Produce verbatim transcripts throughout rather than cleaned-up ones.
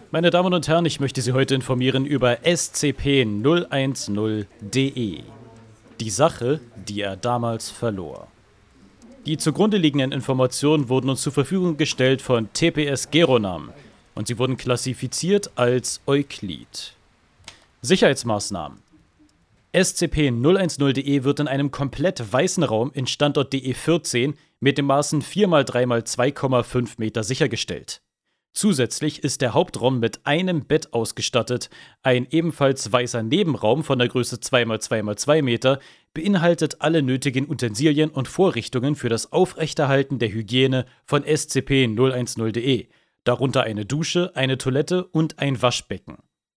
Meine Damen und Herren, ich möchte Sie heute informieren über S C P null eins null D E. Die Sache, die er damals verlor. Die zugrunde liegenden Informationen wurden uns zur Verfügung gestellt von T P S Geronam und sie wurden klassifiziert als Euklid. Sicherheitsmaßnahmen. S C P null eins null D E wird in einem komplett weißen Raum in Standort D E vierzehn mit den Maßen vier mal drei mal zwei Komma fünf Meter sichergestellt. Zusätzlich ist der Hauptraum mit einem Bett ausgestattet. Ein ebenfalls weißer Nebenraum von der Größe zwei mal zwei mal zwei Meter beinhaltet alle nötigen Utensilien und Vorrichtungen für das Aufrechterhalten der Hygiene von S C P null eins null D E, darunter eine Dusche, eine Toilette und ein Waschbecken.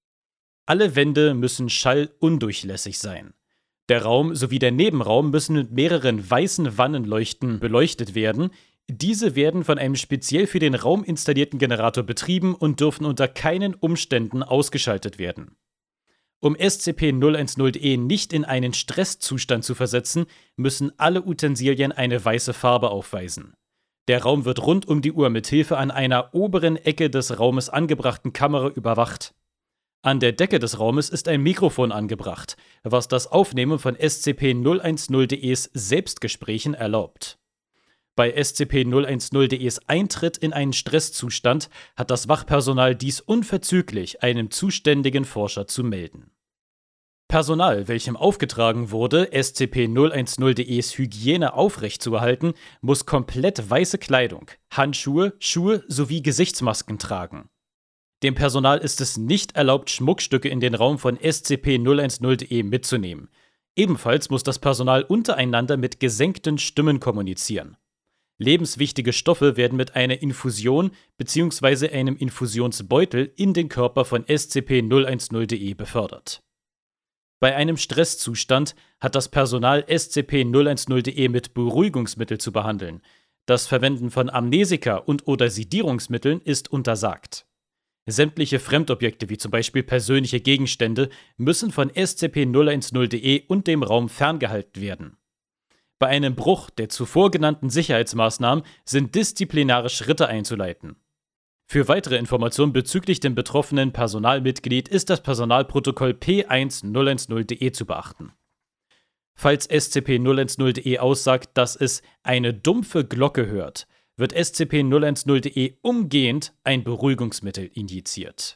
Alle Wände müssen schallundurchlässig sein. Der Raum sowie der Nebenraum müssen mit mehreren weißen Wannenleuchten beleuchtet werden. Diese werden von einem speziell für den Raum installierten Generator betrieben und dürfen unter keinen Umständen ausgeschaltet werden. Um S C P null eins null D E nicht in einen Stresszustand zu versetzen, müssen alle Utensilien eine weiße Farbe aufweisen. Der Raum wird rund um die Uhr mit Hilfe an einer oberen Ecke des Raumes angebrachten Kamera überwacht. An der Decke des Raumes ist ein Mikrofon angebracht, was das Aufnehmen von S C P null eins null D Es Selbstgesprächen erlaubt. Bei S C P null eins null D Es Eintritt in einen Stresszustand hat das Wachpersonal dies unverzüglich einem zuständigen Forscher zu melden. Personal, welchem aufgetragen wurde, S C P null eins null D Es Hygiene aufrechtzuerhalten, muss komplett weiße Kleidung, Handschuhe, Schuhe sowie Gesichtsmasken tragen. Dem Personal ist es nicht erlaubt, Schmuckstücke in den Raum von S C P null eins null D E mitzunehmen. Ebenfalls muss das Personal untereinander mit gesenkten Stimmen kommunizieren. Lebenswichtige Stoffe werden mit einer Infusion bzw. einem Infusionsbeutel in den Körper von S C P null eins null D E befördert. Bei einem Stresszustand hat das Personal S C P null eins null D E mit Beruhigungsmittel zu behandeln. Das Verwenden von Amnesika und/oder Sedierungsmitteln ist untersagt. Sämtliche Fremdobjekte, wie zum Beispiel persönliche Gegenstände, müssen von S C P null eins null D E und dem Raum ferngehalten werden. Bei einem Bruch der zuvor genannten Sicherheitsmaßnahmen sind disziplinare Schritte einzuleiten. Für weitere Informationen bezüglich dem betroffenen Personalmitglied ist das Personalprotokoll P eins null eins null D E zu beachten. Falls S C P null eins null D E aussagt, dass es eine dumpfe Glocke hört, wird S C P null eins null D E umgehend ein Beruhigungsmittel injiziert.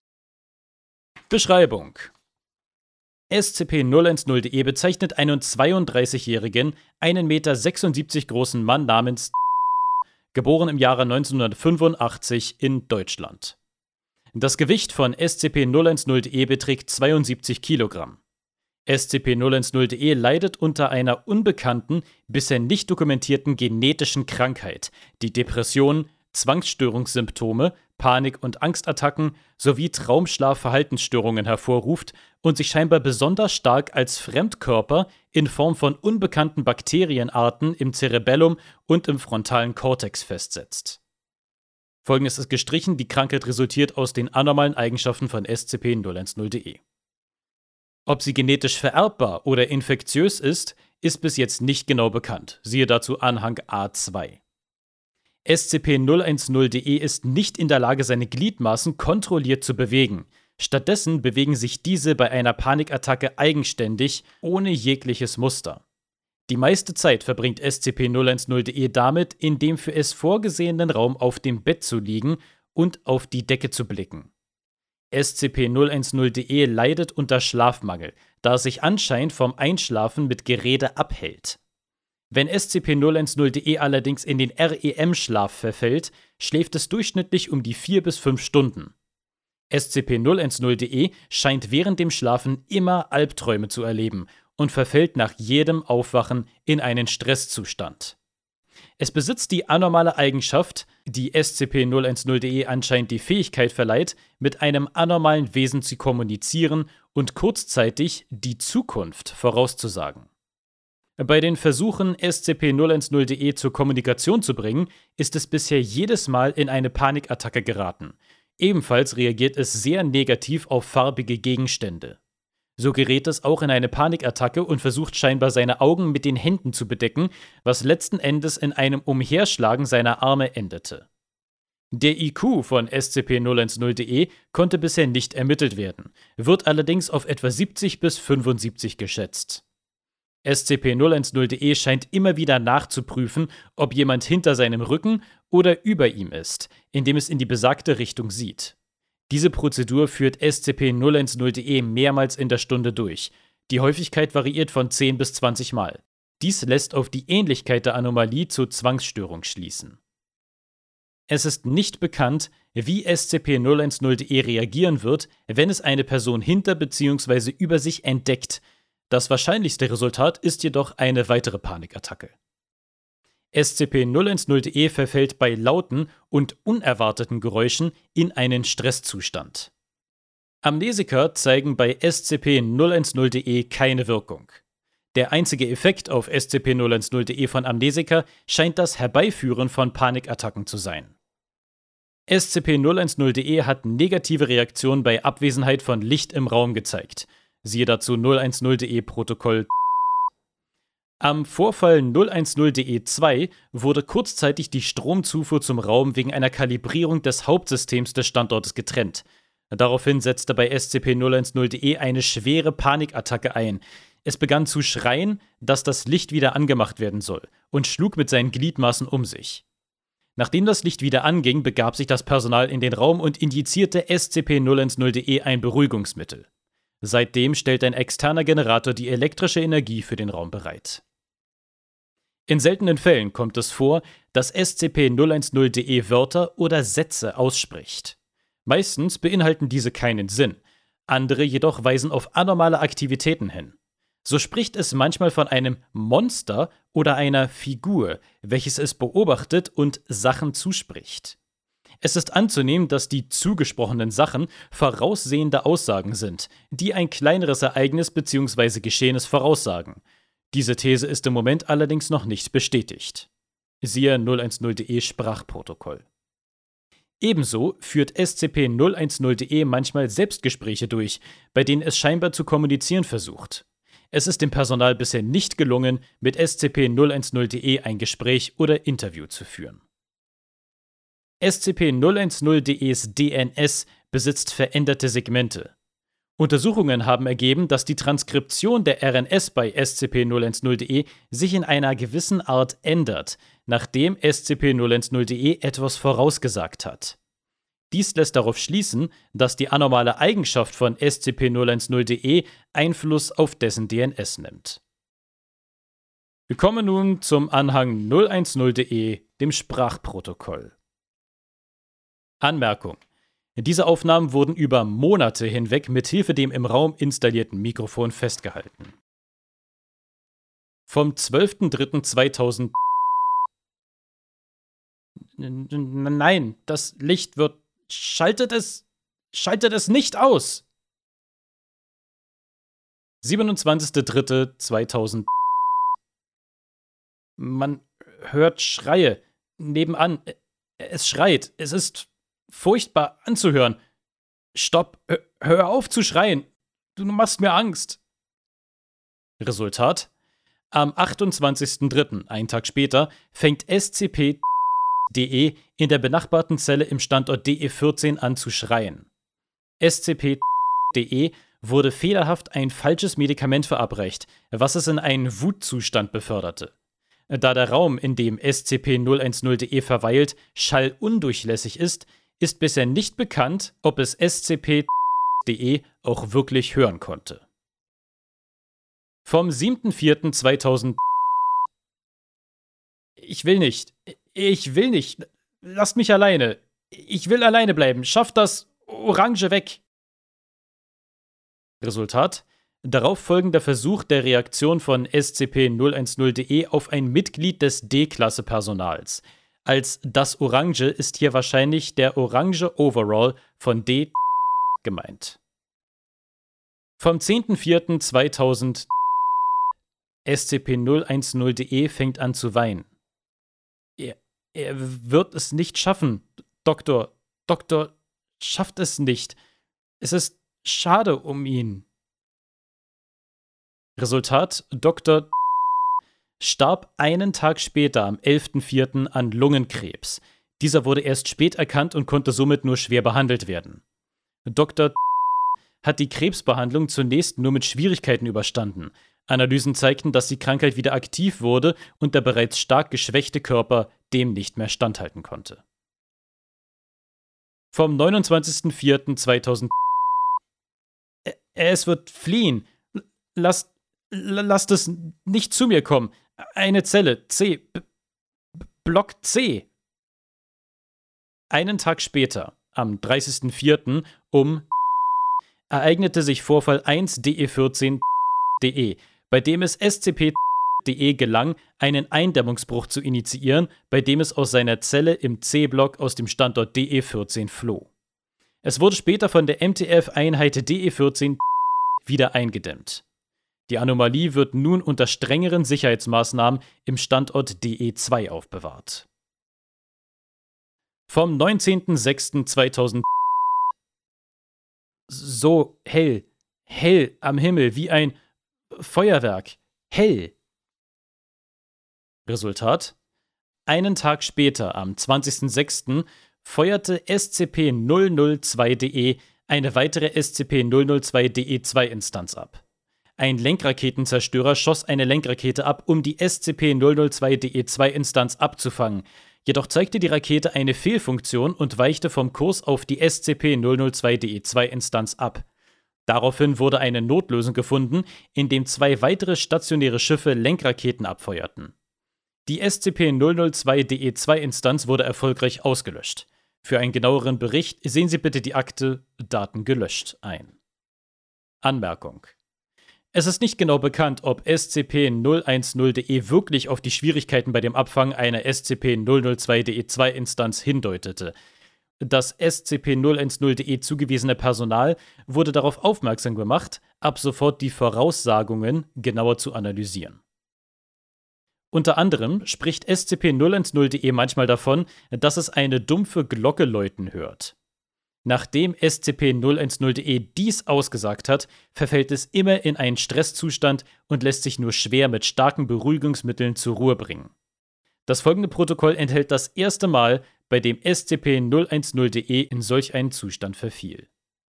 Beschreibung: S C P null eins null D E bezeichnet einen zweiunddreißigjährigen, ein Meter sechsundsiebzig großen Mann namens geboren im Jahre neunzehnhundertfünfundachtzig in Deutschland. Das Gewicht von S C P null eins null D E beträgt zweiundsiebzig Kilogramm. S C P null eins null D E leidet unter einer unbekannten, bisher nicht dokumentierten genetischen Krankheit, die Depressionen, Zwangsstörungssymptome, Panik- und Angstattacken sowie Traumschlaf-Verhaltensstörungen hervorruft und sich scheinbar besonders stark als Fremdkörper in Form von unbekannten Bakterienarten im Cerebellum und im frontalen Kortex festsetzt. Folgendes ist gestrichen: Die Krankheit resultiert aus den anormalen Eigenschaften von S C P null eins null D E. Ob sie genetisch vererbbar oder infektiös ist, ist bis jetzt nicht genau bekannt. Siehe dazu Anhang A zwei. S C P null eins null D E ist nicht in der Lage, seine Gliedmaßen kontrolliert zu bewegen. Stattdessen bewegen sich diese bei einer Panikattacke eigenständig, ohne jegliches Muster. Die meiste Zeit verbringt S C P null eins null D E damit, in dem für es vorgesehenen Raum auf dem Bett zu liegen und auf die Decke zu blicken. S C P null eins null D E leidet unter Schlafmangel, da es sich anscheinend vom Einschlafen mit Gerede abhält. Wenn S C P null eins null D E allerdings in den R E M-Schlaf verfällt, schläft es durchschnittlich um die vier bis fünf Stunden. S C P null eins null D E scheint während dem Schlafen immer Albträume zu erleben und verfällt nach jedem Aufwachen in einen Stresszustand. Es besitzt die anormale Eigenschaft, die S C P null eins null D E anscheinend die Fähigkeit verleiht, mit einem anormalen Wesen zu kommunizieren und kurzzeitig die Zukunft vorauszusagen. Bei den Versuchen, S C P null eins null D E zur Kommunikation zu bringen, ist es bisher jedes Mal in eine Panikattacke geraten. Ebenfalls reagiert es sehr negativ auf farbige Gegenstände. So gerät es auch in eine Panikattacke und versucht scheinbar seine Augen mit den Händen zu bedecken, was letzten Endes in einem Umherschlagen seiner Arme endete. Der I Q von S C P null eins null punkt de konnte bisher nicht ermittelt werden, wird allerdings auf etwa siebzig bis fünfundsiebzig geschätzt. S C P null eins null punkt de scheint immer wieder nachzuprüfen, ob jemand hinter seinem Rücken oder über ihm ist, indem es in die besagte Richtung sieht. Diese Prozedur führt S C P null eins null punkt de mehrmals in der Stunde durch. Die Häufigkeit variiert von zehn bis zwanzig Mal. Dies lässt auf die Ähnlichkeit der Anomalie zur Zwangsstörung schließen. Es ist nicht bekannt, wie S C P null eins null punkt de reagieren wird, wenn es eine Person hinter bzw. über sich entdeckt. Das wahrscheinlichste Resultat ist jedoch eine weitere Panikattacke. S C P null eins null punkt de verfällt bei lauten und unerwarteten Geräuschen in einen Stresszustand. Amnesiker zeigen bei S C P null eins null punkt de keine Wirkung. Der einzige Effekt auf S C P null eins null punkt de von Amnesiker scheint das Herbeiführen von Panikattacken zu sein. S C P null eins null punkt de hat negative Reaktionen bei Abwesenheit von Licht im Raum gezeigt. Siehe dazu null eins null punkt de Protokoll. Am Vorfall null eins null punkt de zwei wurde kurzzeitig die Stromzufuhr zum Raum wegen einer Kalibrierung des Hauptsystems des Standortes getrennt. Daraufhin setzte bei S C P null eins null punkt de eine schwere Panikattacke ein. Es begann zu schreien, dass das Licht wieder angemacht werden soll, und schlug mit seinen Gliedmaßen um sich. Nachdem das Licht wieder anging, begab sich das Personal in den Raum und injizierte S C P null eins null punkt de ein Beruhigungsmittel. Seitdem stellt ein externer Generator die elektrische Energie für den Raum bereit. In seltenen Fällen kommt es vor, dass S C P null eins null punkt de Wörter oder Sätze ausspricht. Meistens beinhalten diese keinen Sinn, andere jedoch weisen auf anormale Aktivitäten hin. So spricht es manchmal von einem Monster oder einer Figur, welches es beobachtet und Sachen zuspricht. Es ist anzunehmen, dass die zugesprochenen Sachen voraussehende Aussagen sind, die ein kleineres Ereignis bzw. Geschehnis voraussagen. Diese These ist im Moment allerdings noch nicht bestätigt. Siehe null eins null punkt de Sprachprotokoll. Ebenso führt S C P null eins null punkt de manchmal Selbstgespräche durch, bei denen es scheinbar zu kommunizieren versucht. Es ist dem Personal bisher nicht gelungen, mit S C P null eins null punkt de ein Gespräch oder Interview zu führen. S C P null eins null punkt des D N S besitzt veränderte Segmente. Untersuchungen haben ergeben, dass die Transkription der R N S bei S C P null eins null punkt de sich in einer gewissen Art ändert, nachdem S C P null eins null punkt de etwas vorausgesagt hat. Dies lässt darauf schließen, dass die anormale Eigenschaft von S C P null eins null punkt de Einfluss auf dessen D N S nimmt. Wir kommen nun zum Anhang null eins null punkt de, dem Sprachprotokoll. Anmerkung: Diese Aufnahmen wurden über Monate hinweg mithilfe dem im Raum installierten Mikrofon festgehalten. Vom zwölften dritten zweitausend. Nein, das Licht wird. Schaltet es. Schaltet es nicht aus! siebenundzwanzigster dritter zweitausend. Man hört Schreie. Nebenan. Es schreit. Es ist furchtbar anzuhören. Stopp. Hör auf zu schreien. Du machst mir Angst. Resultat: Am achtundzwanzigster dritter, einen Tag später, fängt S C P null punkt de in der benachbarten Zelle im Standort D E vierzehn an zu schreien. S C P null punkt de wurde fehlerhaft ein falsches Medikament verabreicht, was es in einen Wutzustand beförderte. Da der Raum, in dem S C P null eins null punkt de verweilt, schallundurchlässig ist, ist bisher nicht bekannt, ob es S C P null punkt de auch wirklich hören konnte. Vom siebter vierter zweitausend. Ich will nicht. Ich will nicht. Lasst mich alleine. Ich will alleine bleiben. Schafft das Orange weg. Resultat: Darauf folgender Versuch der Reaktion von S C P null eins null punkt de auf ein Mitglied des D-Klasse-Personals. Als das Orange ist hier wahrscheinlich der orange Overall von D gemeint. Vom zehnter vierter zweitausend. S C P null eins null punkt de fängt an zu weinen. Er, er wird es nicht schaffen. Doktor, Doktor, schafft es nicht. Es ist schade um ihn. Resultat: Doktor starb einen Tag später am elfter vierter an Lungenkrebs. Dieser wurde erst spät erkannt und konnte somit nur schwer behandelt werden. Doktor hat die Krebsbehandlung zunächst nur mit Schwierigkeiten überstanden. Analysen zeigten, dass die Krankheit wieder aktiv wurde und der bereits stark geschwächte Körper dem nicht mehr standhalten konnte. Vom neunundzwanzigsten vierten zweitausend Es wird fliehen. Lasst, lasst es nicht zu mir kommen. Eine Zelle. C. B Block C. Einen Tag später, am dreißigsten vierten um ereignete sich Vorfall eins D E vierzehn D E, bei dem es S C P D E gelang, einen Eindämmungsbruch zu initiieren, bei dem es aus seiner Zelle im C-Block aus dem Standort D E vierzehn floh. Es wurde später von der M T F-Einheit D E vierzehn wieder eingedämmt. Die Anomalie wird nun unter strengeren Sicherheitsmaßnahmen im Standort D E zwei aufbewahrt. Vom neunzehnten sechsten zweitausend So hell, hell am Himmel wie ein Feuerwerk, hell. Resultat: Einen Tag später, am zwanzigsten sechsten feuerte S C P null null zwei D E eine weitere S C P null null zwei D E zwei Instanz ab. Ein Lenkraketenzerstörer schoss eine Lenkrakete ab, um die S C P null null zwei D E zwei Instanz abzufangen. Jedoch zeigte die Rakete eine Fehlfunktion und weichte vom Kurs auf die S C P null null zwei D E zwei Instanz ab. Daraufhin wurde eine Notlösung gefunden, indem zwei weitere stationäre Schiffe Lenkraketen abfeuerten. Die S C P null null zwei D E zwei Instanz wurde erfolgreich ausgelöscht. Für einen genaueren Bericht sehen Sie bitte die Akte Daten gelöscht ein. Anmerkung: Es ist nicht genau bekannt, ob S C P null eins null D E wirklich auf die Schwierigkeiten bei dem Abfang einer S C P null null zwei D E zwei Instanz hindeutete. Das S C P null eins null D E zugewiesene Personal wurde darauf aufmerksam gemacht, ab sofort die Voraussagungen genauer zu analysieren. Unter anderem spricht S C P null eins null D E manchmal davon, dass es eine dumpfe Glocke läuten hört. Nachdem S C P null eins null D E dies ausgesagt hat, verfällt es immer in einen Stresszustand und lässt sich nur schwer mit starken Beruhigungsmitteln zur Ruhe bringen. Das folgende Protokoll enthält das erste Mal, bei dem S C P null eins null D E in solch einen Zustand verfiel.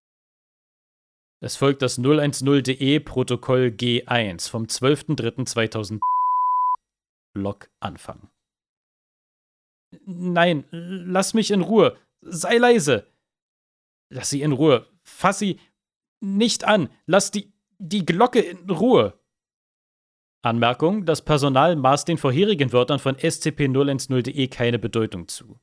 Es folgt das null eins null D E-Protokoll G eins vom zwölften dritten zweitausend. Log Anfang. Nein, lass mich in Ruhe. Sei leise. Lass sie in Ruhe. Fass sie nicht an. Lass die, die Glocke in Ruhe. Anmerkung: Das Personal maß den vorherigen Wörtern von S C P null eins null D E keine Bedeutung zu.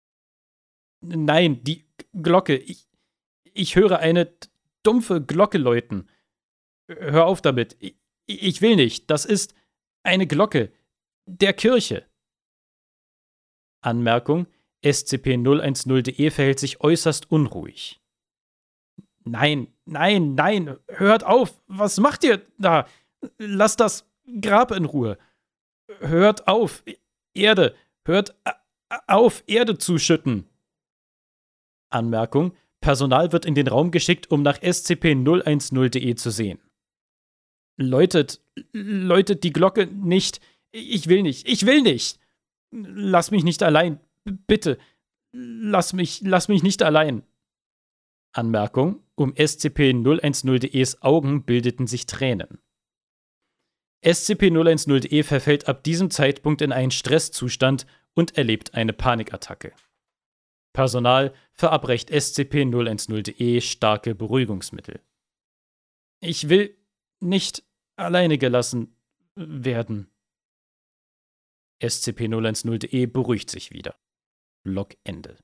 Nein, die Glocke. Ich, ich höre eine dumpfe Glocke läuten. Hör auf damit. Ich, ich will nicht. Das ist eine Glocke der Kirche. Anmerkung: S C P null eins null D E verhält sich äußerst unruhig. Nein, nein, nein, hört auf! Was macht ihr da? Lasst das Grab in Ruhe. Hört auf! Erde! Hört auf, Erde zu schütten! Anmerkung: Personal wird in den Raum geschickt, um nach S C P null eins null D E zu sehen. Läutet, läutet die Glocke nicht. Ich will nicht, ich will nicht! Lass mich nicht allein, bitte! Lass mich, lass mich nicht allein! Anmerkung: Um S C P null eins null D Es Augen bildeten sich Tränen. S C P null eins null D E verfällt ab diesem Zeitpunkt in einen Stresszustand und erlebt eine Panikattacke. Personal verabreicht S C P null eins null D E starke Beruhigungsmittel. Ich will nicht alleine gelassen werden. S C P null eins null D E beruhigt sich wieder. Log Ende.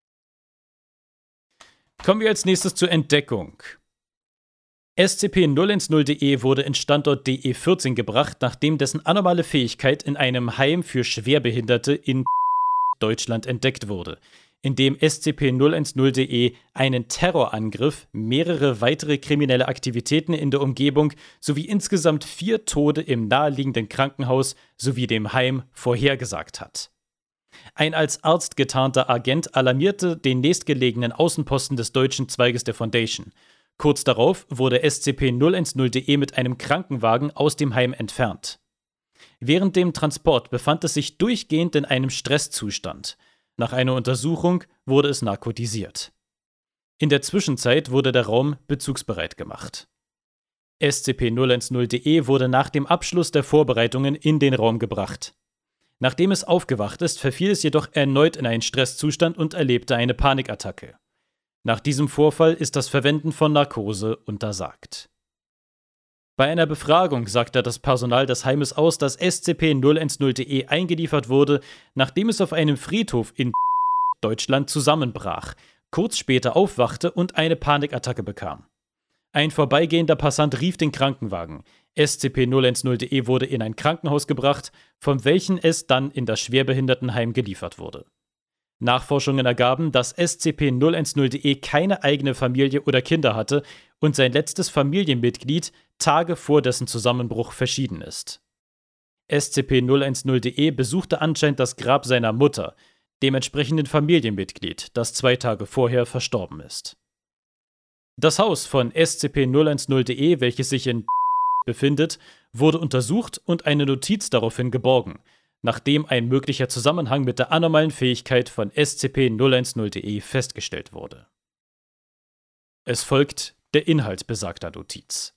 Kommen wir als nächstes zur Entdeckung. S C P null eins null D E wurde in Standort D E vierzehn gebracht, nachdem dessen anormale Fähigkeit in einem Heim für Schwerbehinderte in Deutschland entdeckt wurde, in dem S C P null eins null D E einen Terrorangriff, mehrere weitere kriminelle Aktivitäten in der Umgebung sowie insgesamt vier Tode im naheliegenden Krankenhaus sowie dem Heim vorhergesagt hat. Ein als Arzt getarnter Agent alarmierte den nächstgelegenen Außenposten des deutschen Zweiges der Foundation. Kurz darauf wurde S C P null eins null D E mit einem Krankenwagen aus dem Heim entfernt. Während dem Transport befand es sich durchgehend in einem Stresszustand. Nach einer Untersuchung wurde es narkotisiert. In der Zwischenzeit wurde der Raum bezugsbereit gemacht. S C P null eins null D E wurde nach dem Abschluss der Vorbereitungen in den Raum gebracht. Nachdem es aufgewacht ist, verfiel es jedoch erneut in einen Stresszustand und erlebte eine Panikattacke. Nach diesem Vorfall ist das Verwenden von Narkose untersagt. Bei einer Befragung sagte das Personal des Heimes aus, dass S C P null eins null D E eingeliefert wurde, nachdem es auf einem Friedhof in Deutschland zusammenbrach, kurz später aufwachte und eine Panikattacke bekam. Ein vorbeigehender Passant rief den Krankenwagen. S C P null eins null D E wurde in ein Krankenhaus gebracht, von welchem es dann in das Schwerbehindertenheim geliefert wurde. Nachforschungen ergaben, dass S C P null eins null D E keine eigene Familie oder Kinder hatte und sein letztes Familienmitglied Tage vor dessen Zusammenbruch verschieden ist. S C P null eins null D E besuchte anscheinend das Grab seiner Mutter, dem entsprechenden Familienmitglied, das zwei Tage vorher verstorben ist. Das Haus von S C P null eins null D E, welches sich in befindet, wurde untersucht und eine Notiz daraufhin geborgen, nachdem ein möglicher Zusammenhang mit der anormalen Fähigkeit von S C P null eins null D E festgestellt wurde. Es folgt der Inhalt besagter Notiz.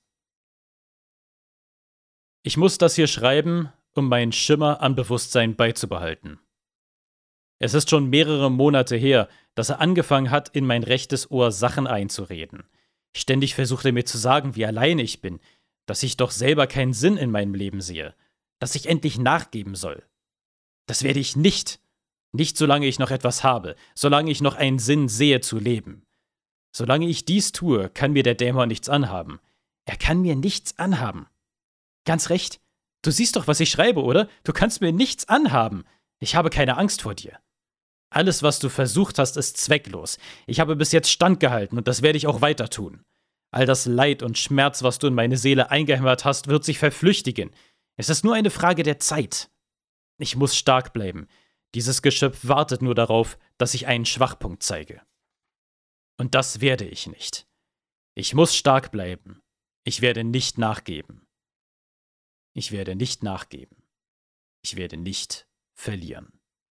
Ich muss das hier schreiben, um meinen Schimmer an Bewusstsein beizubehalten. Es ist schon mehrere Monate her, dass er angefangen hat, in mein rechtes Ohr Sachen einzureden. Ständig versucht er mir zu sagen, wie allein ich bin, dass ich doch selber keinen Sinn in meinem Leben sehe, dass ich endlich nachgeben soll. Das werde ich nicht. Nicht solange ich noch etwas habe, solange ich noch einen Sinn sehe zu leben. Solange ich dies tue, kann mir der Dämon nichts anhaben. Er kann mir nichts anhaben. Ganz recht. Du siehst doch, was ich schreibe, oder? Du kannst mir nichts anhaben. Ich habe keine Angst vor dir. Alles, was du versucht hast, ist zwecklos. Ich habe bis jetzt standgehalten und das werde ich auch weiter tun. All das Leid und Schmerz, was du in meine Seele eingehämmert hast, wird sich verflüchtigen. Es ist nur eine Frage der Zeit. Ich muss stark bleiben. Dieses Geschöpf wartet nur darauf, dass ich einen Schwachpunkt zeige. Und das werde ich nicht. Ich muss stark bleiben. Ich werde nicht nachgeben. Ich werde nicht nachgeben. Ich werde nicht verlieren.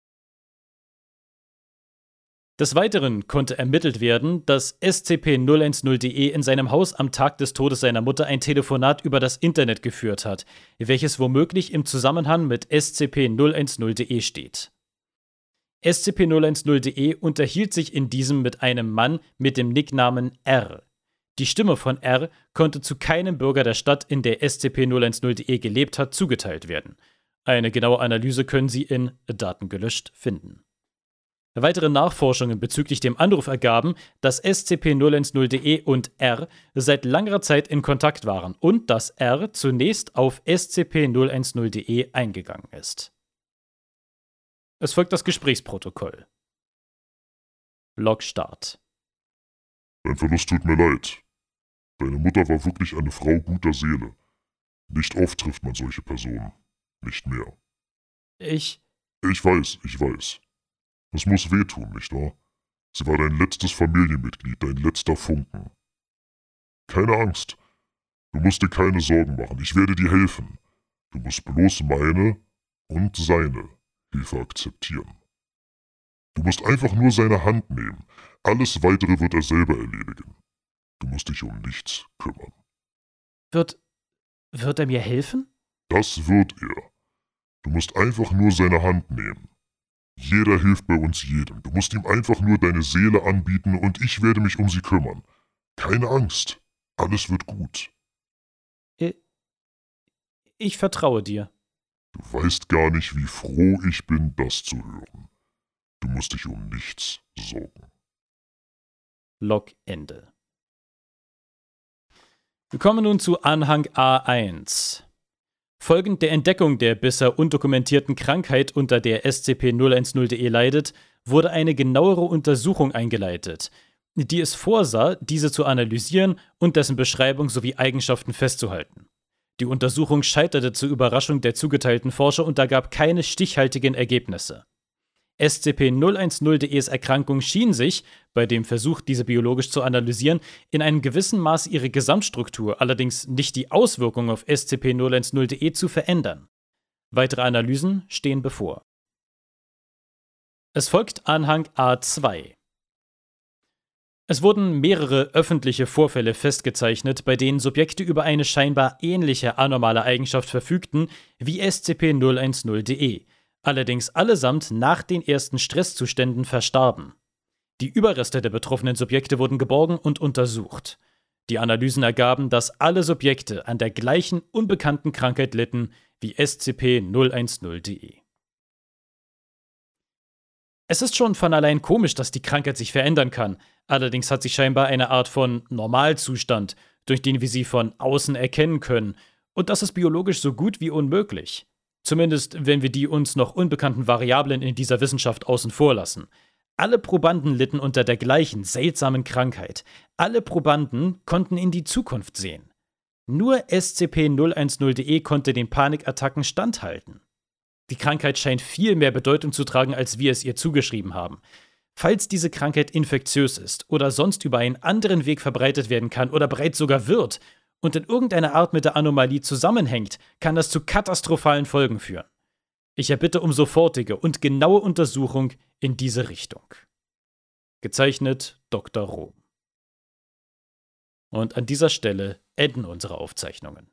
Des Weiteren konnte ermittelt werden, dass S C P null eins null D E in seinem Haus am Tag des Todes seiner Mutter ein Telefonat über das Internet geführt hat, welches womöglich im Zusammenhang mit S C P null eins null D E steht. S C P null eins null D E unterhielt sich in diesem mit einem Mann mit dem Nicknamen R. Die Stimme von R konnte zu keinem Bürger der Stadt, in der S C P null eins null D E gelebt hat, zugeteilt werden. Eine genaue Analyse können Sie in Daten gelöscht finden. Weitere Nachforschungen bezüglich dem Anruf ergaben, dass S C P null eins null D E und R seit langer Zeit in Kontakt waren und dass R zunächst auf S C P null eins null D E eingegangen ist. Es folgt das Gesprächsprotokoll. Log Start. Dein Verlust tut mir leid. Deine Mutter war wirklich eine Frau guter Seele. Nicht oft trifft man solche Personen. Nicht mehr. Ich... Ich weiß, ich weiß. Es muss wehtun, nicht wahr? Sie war dein letztes Familienmitglied, dein letzter Funken. Keine Angst. Du musst dir keine Sorgen machen. Ich werde dir helfen. Du musst bloß meine und seine Hilfe akzeptieren. Du musst einfach nur seine Hand nehmen. Alles Weitere wird er selber erledigen. Du musst dich um nichts kümmern. Wird... wird er mir helfen? Das wird er. Du musst einfach nur seine Hand nehmen. Jeder hilft bei uns jedem. Du musst ihm einfach nur deine Seele anbieten und ich werde mich um sie kümmern. Keine Angst. Alles wird gut. Ich, ich vertraue dir. Du weißt gar nicht, wie froh ich bin, das zu hören. Du musst dich um nichts sorgen. Log Ende. Wir kommen nun zu Anhang A eins. Folgend der Entdeckung der bisher undokumentierten Krankheit, unter der S C P null eins null D E leidet, wurde eine genauere Untersuchung eingeleitet, die es vorsah, diese zu analysieren und dessen Beschreibung sowie Eigenschaften festzuhalten. Die Untersuchung scheiterte zur Überraschung der zugeteilten Forscher und ergab keine stichhaltigen Ergebnisse. S C P null eins null D Es Erkrankung schien sich, bei dem Versuch, diese biologisch zu analysieren, in einem gewissen Maß ihre Gesamtstruktur, allerdings nicht die Auswirkungen auf S C P null eins null D E zu verändern. Weitere Analysen stehen bevor. Es folgt Anhang A zwei. Es wurden mehrere öffentliche Vorfälle festgezeichnet, bei denen Subjekte über eine scheinbar ähnliche anormale Eigenschaft verfügten wie S C P null eins null D E, allerdings allesamt nach den ersten Stresszuständen verstarben. Die Überreste der betroffenen Subjekte wurden geborgen und untersucht. Die Analysen ergaben, dass alle Subjekte an der gleichen unbekannten Krankheit litten wie S C P null eins null D E. Es ist schon von allein komisch, dass die Krankheit sich verändern kann. Allerdings hat sie scheinbar eine Art von Normalzustand, durch den wir sie von außen erkennen können. Und das ist biologisch so gut wie unmöglich. Zumindest, wenn wir die uns noch unbekannten Variablen in dieser Wissenschaft außen vor lassen. Alle Probanden litten unter der gleichen seltsamen Krankheit. Alle Probanden konnten in die Zukunft sehen. Nur S C P null eins null D E konnte den Panikattacken standhalten. Die Krankheit scheint viel mehr Bedeutung zu tragen, als wir es ihr zugeschrieben haben. Falls diese Krankheit infektiös ist oder sonst über einen anderen Weg verbreitet werden kann oder bereits sogar wird und in irgendeiner Art mit der Anomalie zusammenhängt, kann das zu katastrophalen Folgen führen. Ich erbitte um sofortige und genaue Untersuchung in diese Richtung. Gezeichnet Doktor Rom. Und an dieser Stelle enden unsere Aufzeichnungen.